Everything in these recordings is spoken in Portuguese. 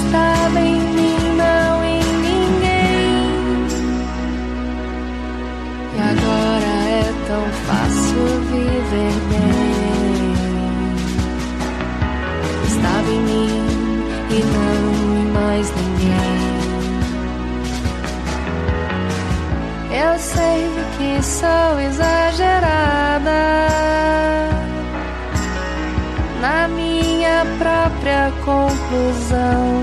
estava em mim, não em ninguém. E agora é tão fácil viver bem. Estava em mim e não em mais ninguém. Eu sei que sou exagerada na minha própria conclusão,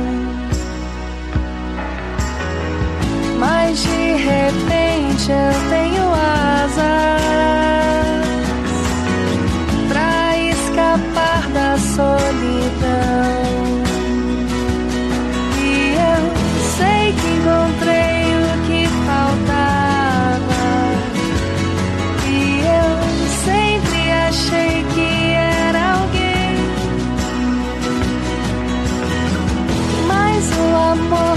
mas de repente eu tenho asas pra escapar da solidão. E eu sei que encontrei o que faltava, e eu sempre achei que era alguém, mas o amor